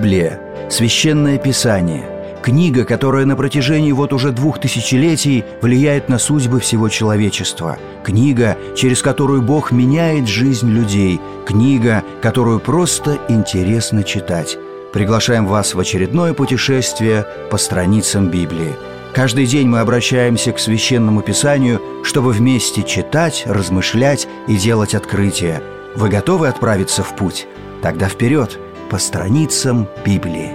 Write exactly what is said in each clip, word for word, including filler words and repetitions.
Библия – священное писание, книга, которая на протяжении вот уже двух тысячелетий влияет на судьбы всего человечества, книга, через которую Бог меняет жизнь людей, книга, которую просто интересно читать. Приглашаем вас в очередное путешествие по страницам Библии. Каждый день мы обращаемся к Священному Писанию, чтобы вместе читать, размышлять и делать открытия. Вы готовы отправиться в путь? Тогда вперед, по страницам Библии.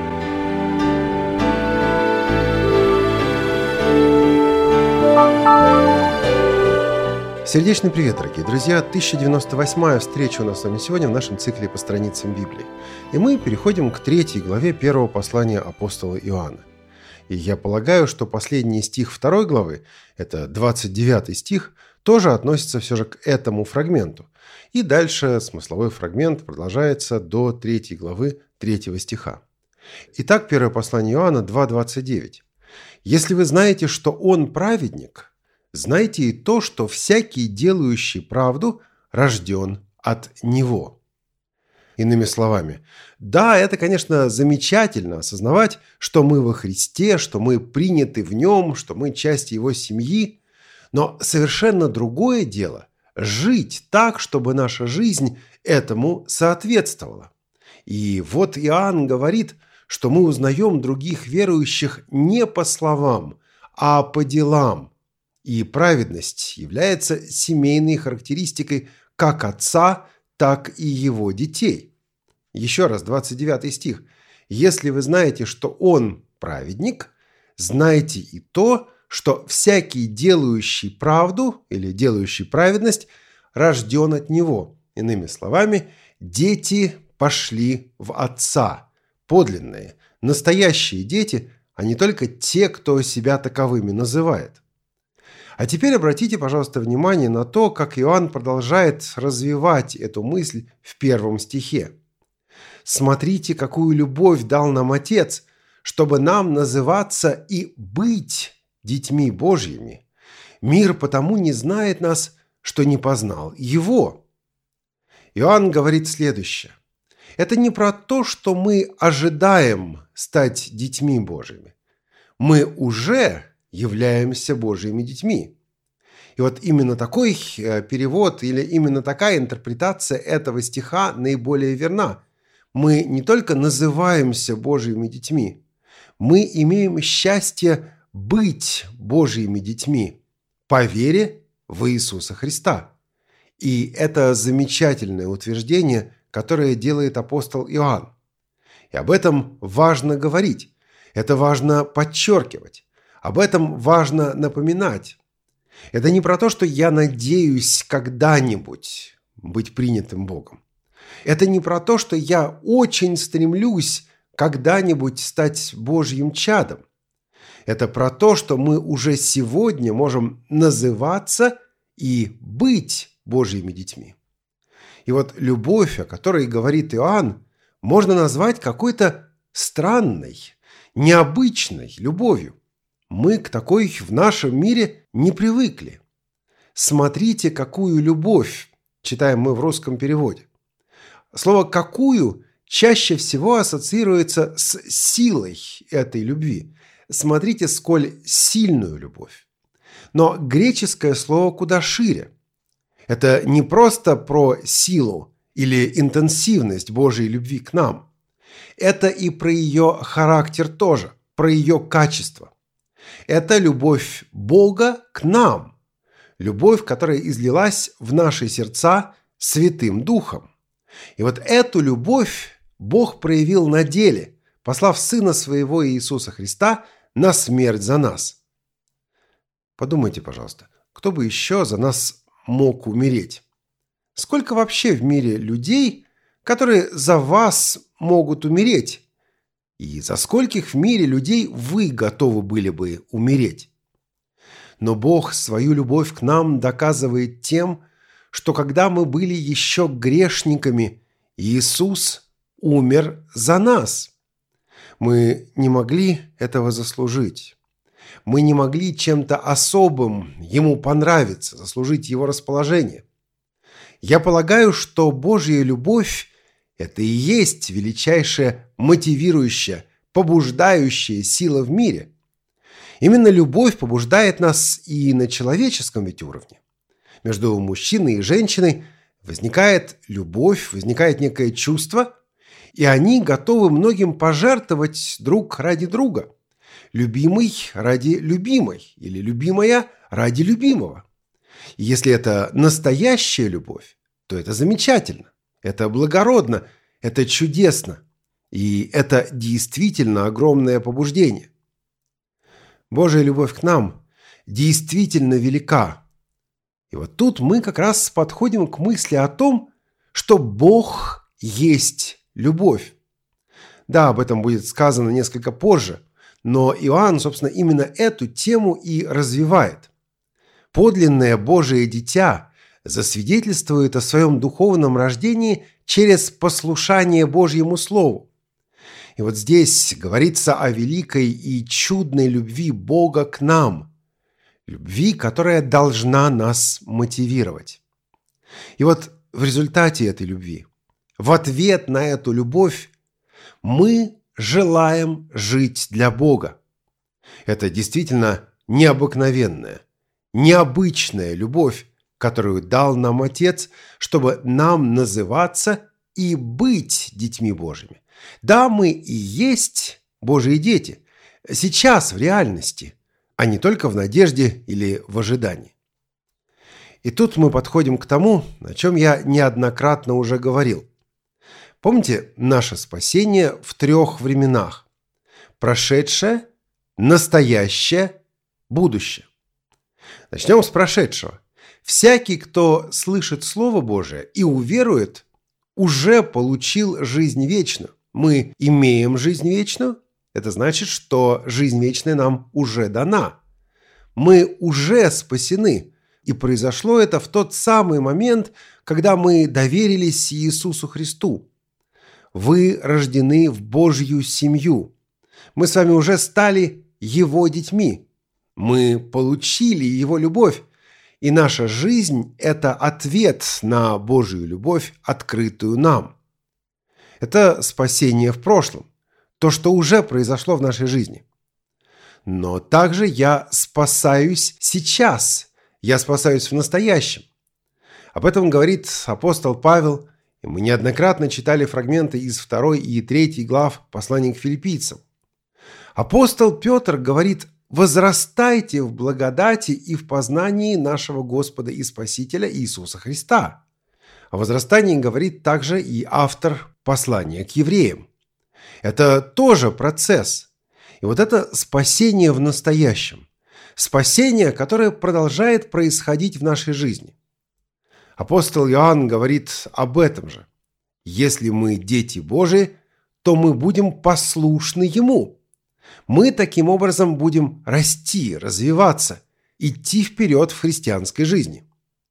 Сердечный привет, дорогие друзья! тысяча девяносто восьмая встреча у нас с вами сегодня в нашем цикле по страницам Библии. И мы переходим к третьей главе первого послания апостола Иоанна. И я полагаю, что последний стих второй главы, это двадцать девятый стих, тоже относится все же к этому фрагменту. И дальше смысловой фрагмент продолжается до третьей главы третьего стиха. Итак, первое послание Иоанна два двадцать девять. «Если вы знаете, что Он праведник, знайте и то, что всякий, делающий правду, рожден от Него». Иными словами, да, это, конечно, замечательно осознавать, что мы во Христе, что мы приняты в Нем, что мы часть Его семьи, но совершенно другое дело – жить так, чтобы наша жизнь этому соответствовала. И вот Иоанн говорит, что мы узнаем других верующих не по словам, а по делам. И праведность является семейной характеристикой как отца, так и его детей. Еще раз, двадцать девятый стих. «Если вы знаете, что Он праведник, знайте и то, что всякий, делающий правду или делающий праведность, рожден от Него». Иными словами, дети пошли в Отца, подлинные, настоящие дети, а не только те, кто себя таковыми называет. А теперь обратите, пожалуйста, внимание на то, как Иоанн продолжает развивать эту мысль в первом стихе. «Смотрите, какую любовь дал нам Отец, чтобы нам называться и быть детьми Божьими. Мир потому не знает нас, что не познал Его». Иоанн говорит следующее. Это не про то, что мы ожидаем стать детьми Божьими. Мы уже являемся Божьими детьми. И вот именно такой перевод или именно такая интерпретация этого стиха наиболее верна. Мы не только называемся Божьими детьми, мы имеем счастье быть Божьими детьми по вере в Иисуса Христа. И это замечательное утверждение, которое делает апостол Иоанн. И об этом важно говорить, это важно подчеркивать. Об этом важно напоминать. Это не про то, что я надеюсь когда-нибудь быть принятым Богом. Это не про то, что я очень стремлюсь когда-нибудь стать Божьим чадом. Это про то, что мы уже сегодня можем называться и быть Божьими детьми. И вот любовь, о которой говорит Иоанн, можно назвать какой-то странной, необычной любовью. Мы к такой в нашем мире не привыкли. «Смотрите, какую любовь», читаем мы в русском переводе. Слово «какую» чаще всего ассоциируется с силой этой любви. Смотрите, сколь сильную любовь. Но греческое слово куда шире. Это не просто про силу или интенсивность Божьей любви к нам. Это и про ее характер тоже, про ее качество. Это любовь Бога к нам, любовь, которая излилась в наши сердца Святым Духом. И вот эту любовь Бог проявил на деле, послав Сына Своего Иисуса Христа на смерть за нас. Подумайте, пожалуйста, кто бы еще за нас мог умереть? Сколько вообще в мире людей, которые за вас могут умереть? И за скольких в мире людей вы готовы были бы умереть? Но Бог свою любовь к нам доказывает тем, что когда мы были еще грешниками, Иисус умер за нас. Мы не могли этого заслужить. Мы не могли чем-то особым Ему понравиться, заслужить Его расположение. Я полагаю, что Божья любовь – Это и есть величайшая мотивирующая, побуждающая сила в мире. Именно любовь побуждает нас и на человеческом ведь уровне. Между мужчиной и женщиной возникает любовь, возникает некое чувство, и они готовы многим пожертвовать друг ради друга. Любимый ради любимой или любимая ради любимого. И если это настоящая любовь, то это замечательно, это благородно, это чудесно, и это действительно огромное побуждение. Божья любовь к нам действительно велика. И вот тут мы как раз подходим к мысли о том, что Бог есть любовь. Да, об этом будет сказано несколько позже, но Иоанн, собственно, именно эту тему и развивает. Подлинное Божие дитя засвидетельствует о своем духовном рождении через послушание Божьему Слову. И вот здесь говорится о великой и чудной любви Бога к нам, любви, которая должна нас мотивировать. И вот в результате этой любви, в ответ на эту любовь, мы желаем жить для Бога. Это действительно необыкновенная, необычная любовь, которую дал нам Отец, чтобы нам называться и быть детьми Божьими. Да, мы и есть Божьи дети, сейчас в реальности, а не только в надежде или в ожидании. И тут мы подходим к тому, о чем я неоднократно уже говорил. Помните наше спасение в трех временах: прошедшее, настоящее, будущее. Начнем с прошедшего. Всякий, кто слышит Слово Божие и уверует, уже получил жизнь вечную. Мы имеем жизнь вечную. Это значит, что жизнь вечная нам уже дана. Мы уже спасены. И произошло это в тот самый момент, когда мы доверились Иисусу Христу. Вы рождены в Божью семью. Мы с вами уже стали Его детьми. Мы получили Его любовь. И наша жизнь – это ответ на Божью любовь, открытую нам. Это спасение в прошлом, то, что уже произошло в нашей жизни. Но также я спасаюсь сейчас, я спасаюсь в настоящем. Об этом говорит апостол Павел, и мы неоднократно читали фрагменты из второй и третьей глав послания к филиппийцам. Апостол Петр говорит: «Возрастайте в благодати и в познании нашего Господа и Спасителя Иисуса Христа». О возрастании говорит также и автор послания к евреям. Это тоже процесс. И вот это спасение в настоящем. Спасение, которое продолжает происходить в нашей жизни. Апостол Иоанн говорит об этом же. Если мы дети Божии, то мы будем послушны Ему. Мы таким образом будем расти, развиваться, идти вперед в христианской жизни.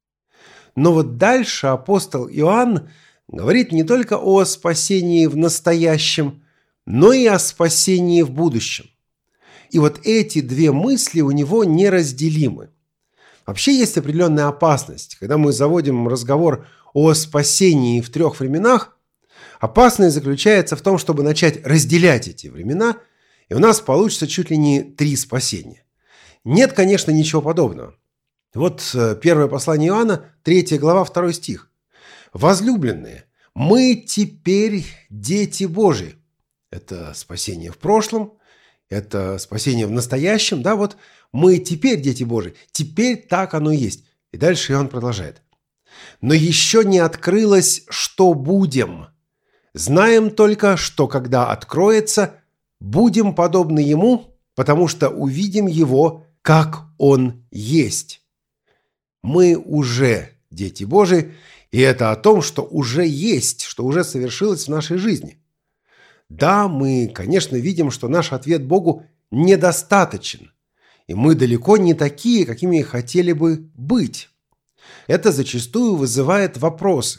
Но вот дальше апостол Иоанн говорит не только о спасении в настоящем, но и о спасении в будущем. И вот эти две мысли у него неразделимы. Вообще есть определенная опасность. Когда мы заводим разговор о спасении в трех временах, опасность заключается в том, чтобы начать разделять эти времена, и у нас получится чуть ли не три спасения. Нет, конечно, ничего подобного. Вот первое послание Иоанна, третья глава, второй стих. «Возлюбленные, мы теперь дети Божии». Это спасение в прошлом, это спасение в настоящем. Да, вот мы теперь дети Божии, теперь так оно и есть. И дальше Иоанн продолжает. «Но еще не открылось, что будем. Знаем только, что когда откроется, будем подобны Ему, потому что увидим Его, как Он есть». Мы уже дети Божии, и это о том, что уже есть, что уже совершилось в нашей жизни. Да, мы, конечно, видим, что наш ответ Богу недостаточен, и мы далеко не такие, какими хотели бы быть. Это зачастую вызывает вопросы.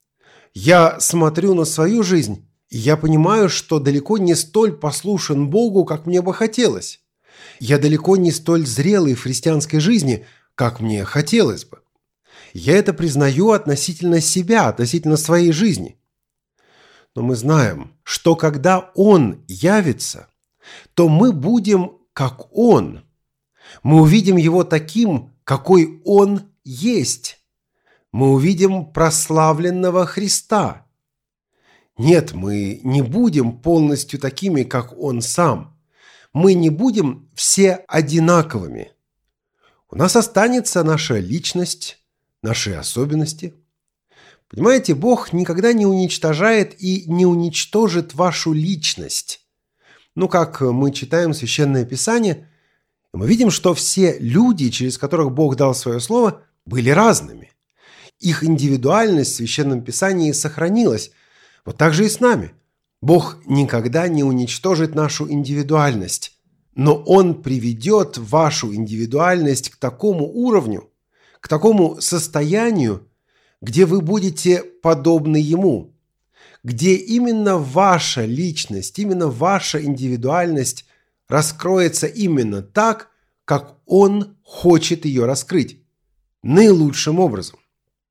Я смотрю на свою жизнь, и я понимаю, что далеко не столь послушен Богу, как мне бы хотелось. Я далеко не столь зрелый в христианской жизни, как мне хотелось бы. Я это признаю относительно себя, относительно своей жизни. Но мы знаем, что когда Он явится, то мы будем как Он. Мы увидим Его таким, какой Он есть. Мы увидим прославленного Христа. Нет, мы не будем полностью такими, как Он сам. Мы не будем все одинаковыми. У нас останется наша личность, наши особенности. Понимаете, Бог никогда не уничтожает и не уничтожит вашу личность. Ну, как мы читаем Священное Писание, мы видим, что все люди, через которых Бог дал свое слово, были разными. Их индивидуальность в Священном Писании сохранилась. Вот так же и с нами. Бог никогда не уничтожит нашу индивидуальность, но Он приведет вашу индивидуальность к такому уровню, к такому состоянию, где вы будете подобны Ему, где именно ваша личность, именно ваша индивидуальность раскроется именно так, как Он хочет ее раскрыть, наилучшим образом.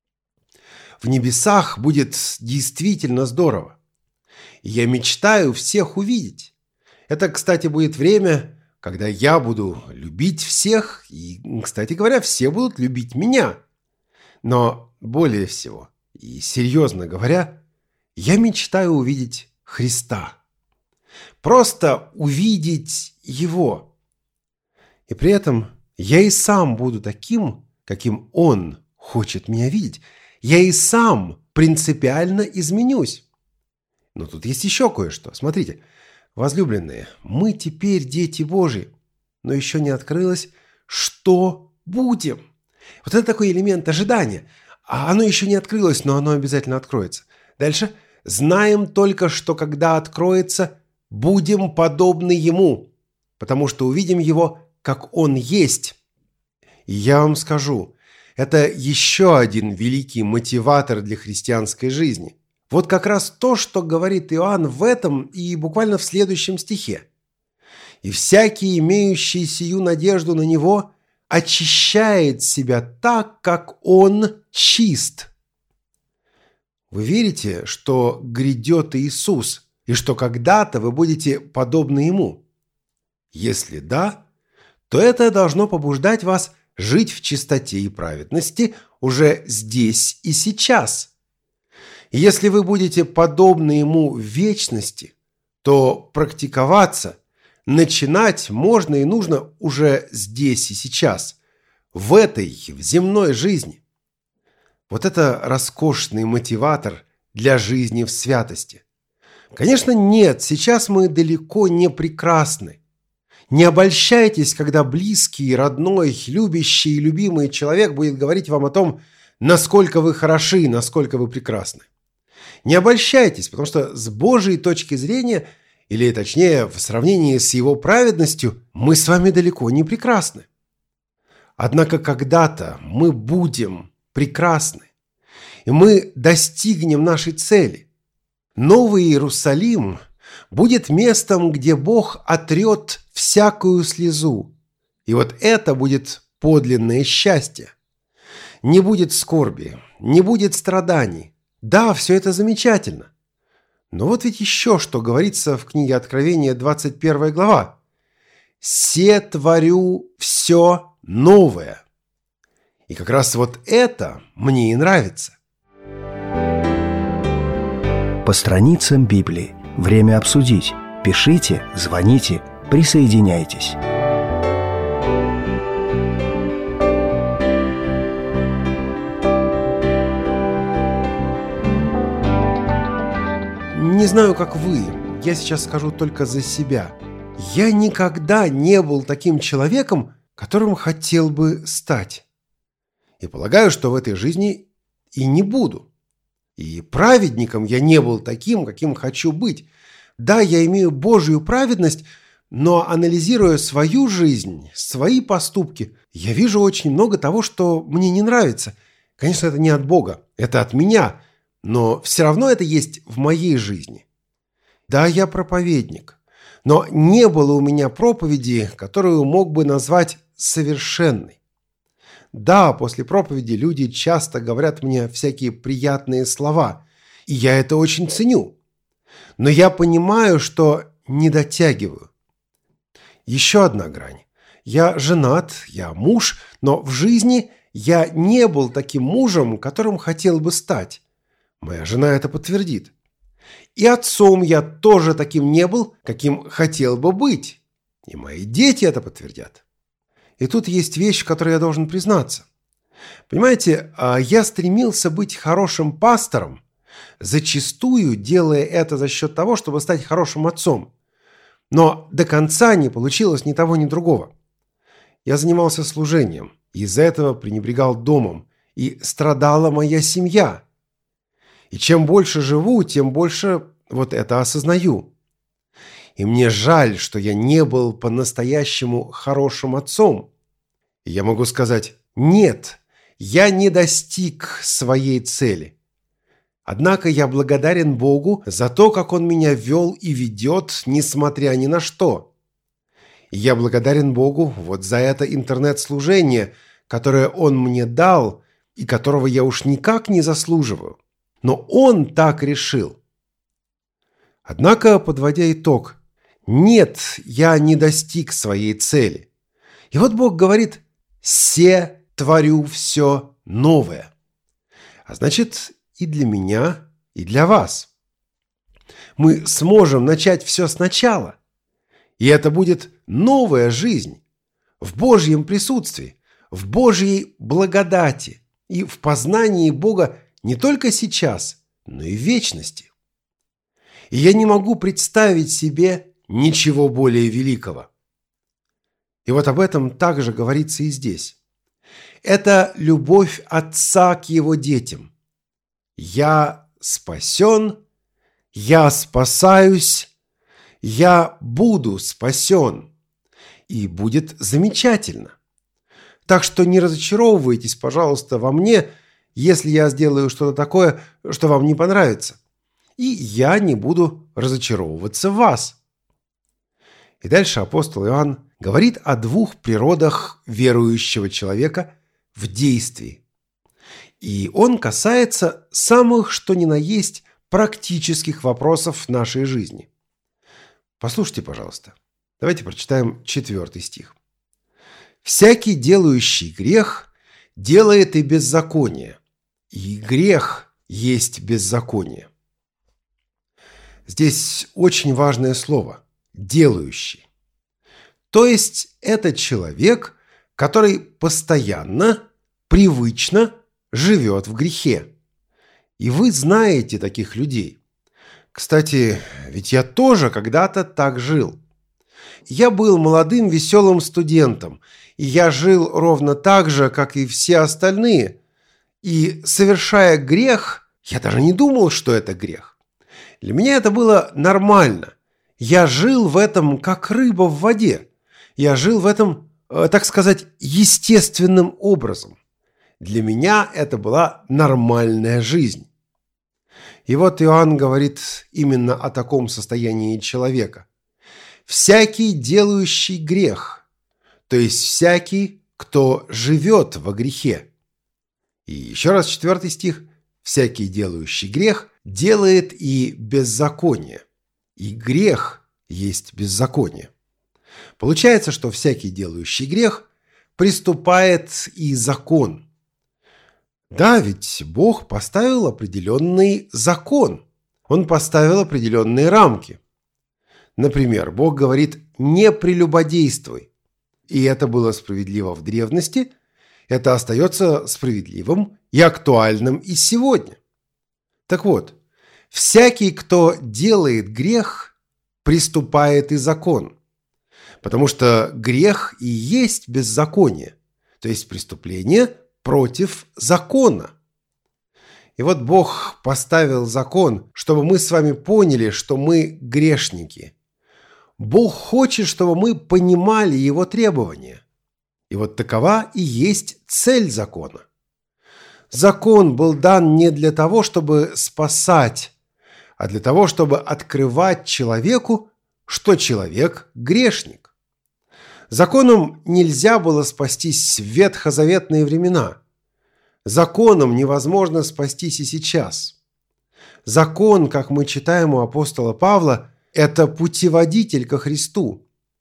В небесах будет действительно здорово. Я мечтаю всех увидеть. Это, кстати, будет время, когда я буду любить всех, и, кстати говоря, все будут любить меня. Но более всего, и серьезно говоря, я мечтаю увидеть Христа. Просто увидеть Его. И при этом я и сам буду таким, каким Он хочет меня видеть. Я и сам принципиально изменюсь. Но тут есть еще кое-что. Смотрите, возлюбленные, мы теперь дети Божьи, но еще не открылось, что будем. Вот это такой элемент ожидания. А оно еще не открылось, но оно обязательно откроется. Дальше. Знаем только, что когда откроется, будем подобны Ему, потому что увидим Его, как Он есть. И я вам скажу, это еще один великий мотиватор для христианской жизни. Вот как раз то, что говорит Иоанн в этом и буквально в следующем стихе. «И всякий, имеющий сию надежду на Него, очищает себя так, как Он чист». Вы верите, что грядет Иисус, и что когда-то вы будете подобны Ему? Если да, то это должно побуждать вас жить в чистоте и праведности уже здесь и сейчас. И если вы будете подобны Ему в вечности, то практиковаться, начинать можно и нужно уже здесь и сейчас, в этой, в земной жизни. Вот это роскошный мотиватор для жизни в святости. Конечно, нет, сейчас мы далеко не прекрасны. Не обольщайтесь, когда близкий, родной, любящий и любимый человек будет говорить вам о том, насколько вы хороши, насколько вы прекрасны. Не обольщайтесь, потому что с Божьей точки зрения, или точнее в сравнении с Его праведностью, мы с вами далеко не прекрасны. Однако когда-то мы будем прекрасны, и мы достигнем нашей цели. Новый Иерусалим будет местом, где Бог отрет всякую слезу. И вот это будет подлинное счастье. Не будет скорби, не будет страданий. Да, все это замечательно. Но вот ведь еще что говорится в книге Откровения, двадцать первая глава. «Се творю все новое». И как раз вот это мне и нравится. По страницам Библии. Время обсудить. Пишите, звоните, присоединяйтесь. Не знаю, как вы, я сейчас скажу только за себя. Я никогда не был таким человеком, которым хотел бы стать. И полагаю, что в этой жизни и не буду. И праведником я не был таким, каким хочу быть. Да, я имею Божью праведность, но анализируя свою жизнь, свои поступки, я вижу очень много того, что мне не нравится. Конечно, это не от Бога, это от меня, но все равно это есть в моей жизни. Да, я проповедник, но не было у меня проповеди, которую мог бы назвать совершенной. Да, после проповеди люди часто говорят мне всякие приятные слова, и я это очень ценю. Но я понимаю, что не дотягиваю. Еще одна грань. Я женат, я муж, но в жизни я не был таким мужем, которым хотел бы стать. Моя жена это подтвердит. И отцом я тоже таким не был, каким хотел бы быть. И мои дети это подтвердят. И тут есть вещь, в которой я должен признаться. Понимаете, я стремился быть хорошим пастором, зачастую делая это за счет того, чтобы стать хорошим отцом. Но до конца не получилось ни того, ни другого. Я занимался служением, и из-за этого пренебрегал домом, и страдала моя семья. И чем больше живу, тем больше вот это осознаю. И мне жаль, что я не был по-настоящему хорошим отцом. И я могу сказать: нет, я не достиг своей цели. Однако я благодарен Богу за то, как Он меня вел и ведет, несмотря ни на что. И я благодарен Богу вот за это интернет-служение, которое Он мне дал и которого я уж никак не заслуживаю. Но Он так решил. Однако, подводя итог, нет, я не достиг своей цели. И вот Бог говорит: «Се творю все новое». А значит, и для меня, и для вас. Мы сможем начать все сначала. И это будет новая жизнь в Божьем присутствии, в Божьей благодати и в познании Бога не только сейчас, но и в вечности. И я не могу представить себе ничего более великого. И вот об этом также говорится и здесь. Это любовь Отца к Его детям. Я спасен, я спасаюсь, я буду спасен. И будет замечательно. Так что не разочаровывайтесь, пожалуйста, во мне, если я сделаю что-то такое, что вам не понравится. И я не буду разочаровываться в вас. И дальше апостол Иоанн говорит о двух природах верующего человека в действии. И он касается самых, что ни на есть, практических вопросов нашей жизни. Послушайте, пожалуйста. Давайте прочитаем четвертый стих. «Всякий, делающий грех, делает и беззаконие, и грех есть беззаконие». Здесь очень важное слово «делающий». То есть это человек, который постоянно, привычно живет в грехе. И вы знаете таких людей. Кстати, ведь я тоже когда-то так жил. Я был молодым веселым студентом, и я жил ровно так же, как и все остальные. И, совершая грех, я даже не думал, что это грех. Для меня это было нормально. Я жил в этом, как рыба в воде. Я жил в этом, так сказать, естественным образом. Для меня это была нормальная жизнь. И вот Иоанн говорит именно о таком состоянии человека. «Всякий, делающий грех», то есть всякий, кто живет во грехе. И еще раз четвертый стих. «Всякий, делающий грех, делает и беззаконие, и грех есть беззаконие». Получается, что всякий, делающий грех, приступает и закон. Да, ведь Бог поставил определенный закон. Он поставил определенные рамки. Например, Бог говорит: «Не прелюбодействуй». И это было справедливо в древности, это остается справедливым и актуальным и сегодня. Так вот, всякий, кто делает грех, приступает и закон. Потому что грех и есть беззаконие, то есть преступление против закона. И вот Бог поставил закон, чтобы мы с вами поняли, что мы грешники. Бог хочет, чтобы мы понимали Его требования. И вот такова и есть цель закона. Закон был дан не для того, чтобы спасать, а для того, чтобы открывать человеку, что человек – грешник. Законом нельзя было спастись в ветхозаветные времена. Законом невозможно спастись и сейчас. Закон, как мы читаем у апостола Павла, это путеводитель ко Христу.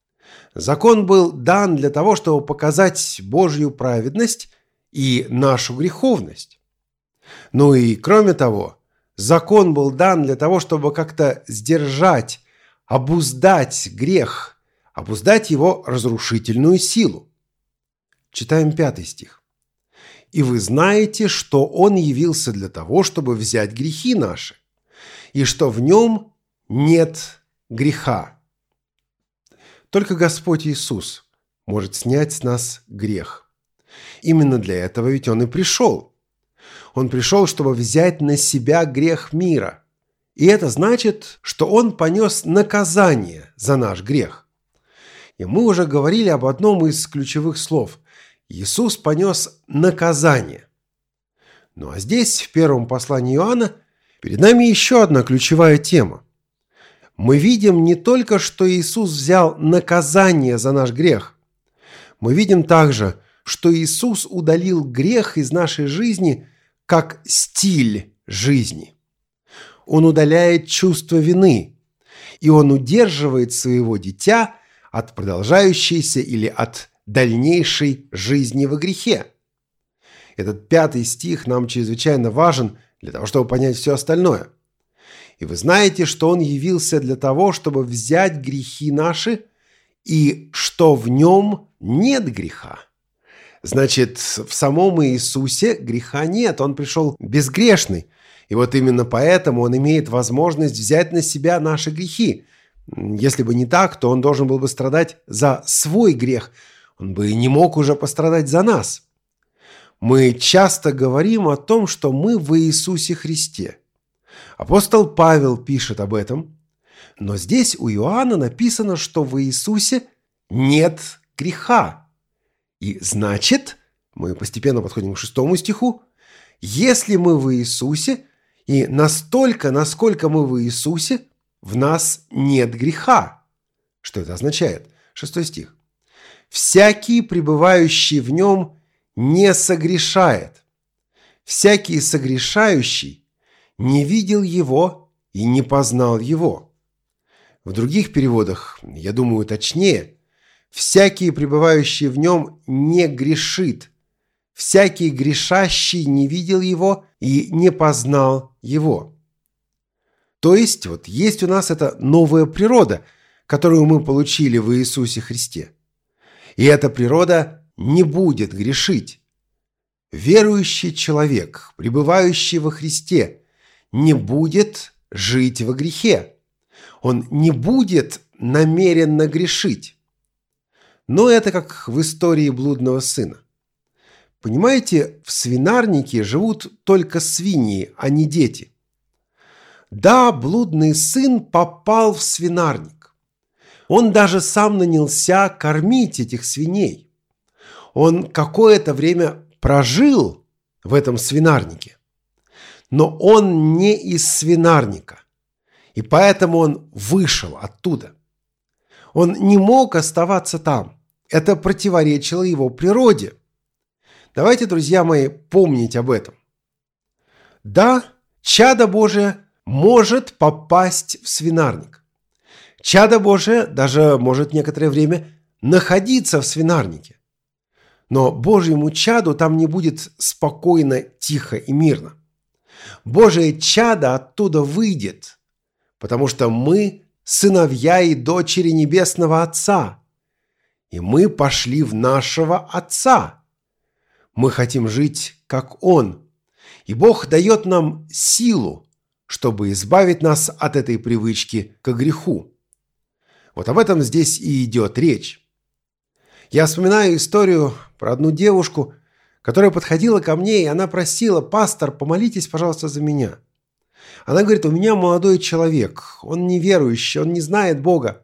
Закон был дан для того, чтобы показать Божью праведность и нашу греховность. Ну и кроме того, закон был дан для того, чтобы как-то сдержать, обуздать грех, обуздать его разрушительную силу. Читаем пятый стих. «И вы знаете, что Он явился для того, чтобы взять грехи наши, и что в Нем нет греха». Только Господь Иисус может снять с нас грех. Именно для этого ведь Он и пришел. Он пришел, чтобы взять на себя грех мира. И это значит, что Он понес наказание за наш грех. И мы уже говорили об одном из ключевых слов. Иисус понес наказание. Ну а здесь, в первом послании Иоанна, перед нами еще одна ключевая тема. Мы видим не только, что Иисус взял наказание за наш грех. Мы видим также, что Иисус удалил грех из нашей жизни как стиль жизни. Он удаляет чувство вины, и Он удерживает своего дитя от продолжающейся или от дальнейшей жизни во грехе. Этот пятый стих нам чрезвычайно важен для того, чтобы понять все остальное. «И вы знаете, что Он явился для того, чтобы взять грехи наши, и что в Нем нет греха». Значит, в самом Иисусе греха нет, Он пришел безгрешный. И вот именно поэтому Он имеет возможность взять на себя наши грехи. Если бы не так, то Он должен был бы страдать за свой грех. Он бы и не мог уже пострадать за нас. Мы часто говорим о том, что мы в Иисусе Христе. Апостол Павел пишет об этом, но здесь у Иоанна написано, что в Иисусе нет греха. И значит, мы постепенно подходим к шестому стиху, если мы в Иисусе, и настолько, насколько мы в Иисусе, в нас нет греха. Что это означает? Шестой стих. «Всякий, пребывающий в Нем, не согрешает. Всякий согрешающий не видел Его и не познал Его». В других переводах, я думаю, точнее, «всякий, пребывающий в Нем, не грешит. Всякий грешащий не видел Его и не познал Его». То есть, вот есть у нас эта новая природа, которую мы получили в Иисусе Христе. И эта природа не будет грешить. Верующий человек, пребывающий во Христе, не будет жить во грехе. Он не будет намеренно грешить. Но это как в истории блудного сына. Понимаете, в свинарнике живут только свиньи, а не дети. Да, блудный сын попал в свинарник. Он даже сам нанялся кормить этих свиней. Он какое-то время прожил в этом свинарнике. Но он не из свинарника. И поэтому он вышел оттуда. Он не мог оставаться там. Это противоречило его природе. Давайте, друзья мои, помнить об этом. Да, чадо Божие может попасть в свинарник. Чадо Божие даже может некоторое время находиться в свинарнике. Но Божьему чаду там не будет спокойно, тихо и мирно. Божие чадо оттуда выйдет, потому что мы сыновья и дочери Небесного Отца, и мы пошли в нашего Отца. Мы хотим жить, как Он, и Бог дает нам силу, чтобы избавить нас от этой привычки к греху. Вот об этом здесь и идет речь. Я вспоминаю историю про одну девушку, которая подходила ко мне, и она просила: «Пастор, помолитесь, пожалуйста, за меня». Она говорит: «У меня молодой человек, он неверующий, он не знает Бога.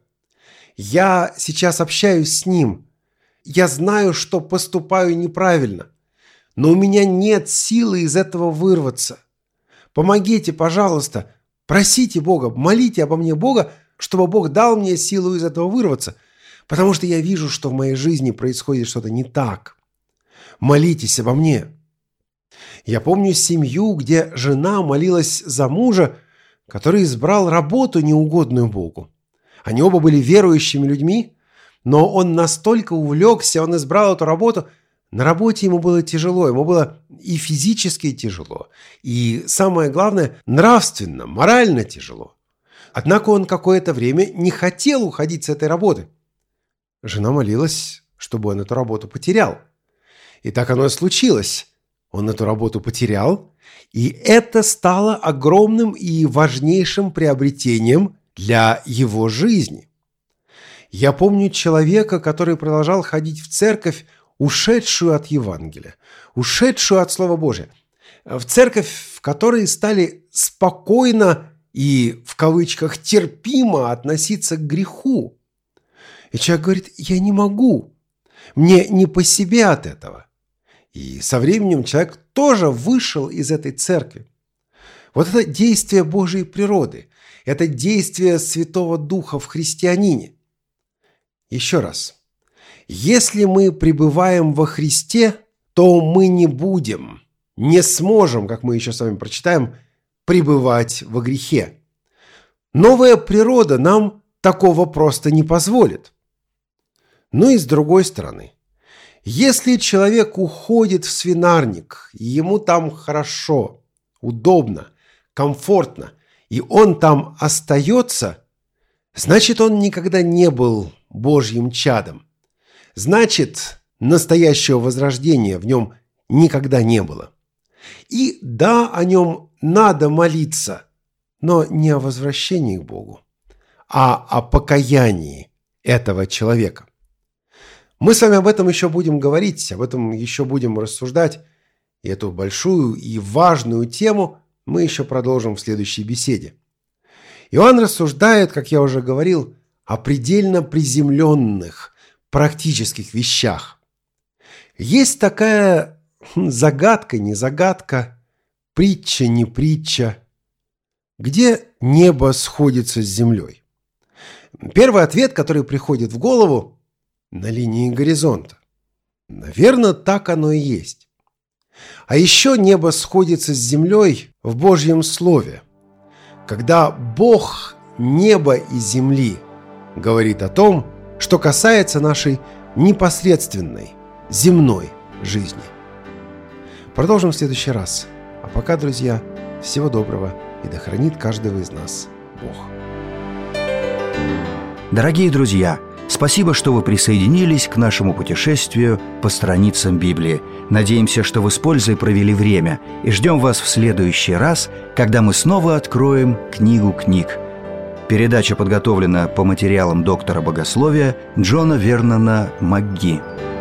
Я сейчас общаюсь с ним. Я знаю, что поступаю неправильно, но у меня нет силы из этого вырваться. Помогите, пожалуйста, просите Бога, молите обо мне Бога, чтобы Бог дал мне силу из этого вырваться, потому что я вижу, что в моей жизни происходит что-то не так. Молитесь обо мне». Я помню семью, где жена молилась за мужа, который избрал работу, неугодную Богу. Они оба были верующими людьми, но он настолько увлекся, он избрал эту работу. На работе ему было тяжело, ему было и физически тяжело, и, самое главное, нравственно, морально тяжело. Однако он какое-то время не хотел уходить с этой работы. Жена молилась, чтобы он эту работу потерял. И так оно и случилось. Он эту работу потерял, и это стало огромным и важнейшим приобретением для его жизни. Я помню человека, который продолжал ходить в церковь, ушедшую от Евангелия, ушедшую от Слова Божия, в церковь, в которой стали спокойно и, в кавычках, терпимо относиться к греху. И человек говорит: я не могу, мне не по себе от этого. И со временем человек тоже вышел из этой церкви. Вот это действие Божьей природы, это действие Святого Духа в христианине. Еще раз. Если мы пребываем во Христе, то мы не будем, не сможем, как мы еще с вами прочитаем, пребывать во грехе. Новая природа нам такого просто не позволит. Ну и с другой стороны, если человек уходит в свинарник, и ему там хорошо, удобно, комфортно, и он там остается, значит, он никогда не был Божьим чадом. Значит, настоящего возрождения в нем никогда не было. И да, о нем надо молиться, но не о возвращении к Богу, а о покаянии этого человека. Мы с вами об этом еще будем говорить, об этом еще будем рассуждать. И эту большую и важную тему мы еще продолжим в следующей беседе. Иоанн рассуждает, как я уже говорил, о предельно приземленных, практических вещах. Есть такая загадка, не загадка, притча, не притча, где небо сходится с землей. Первый ответ, который приходит в голову: на линии горизонта. Наверное, так оно и есть. А еще небо сходится с землей в Божьем Слове, когда Бог неба и земли говорит о том, что касается нашей непосредственной земной жизни. Продолжим в следующий раз. А пока, друзья, всего доброго, и да хранит каждого из нас Бог. Дорогие друзья, спасибо, что вы присоединились к нашему путешествию по страницам Библии. Надеемся, что вы с пользой провели время, и ждем вас в следующий раз, когда мы снова откроем книгу книг. Передача подготовлена по материалам доктора богословия Джона Вернона МакГи.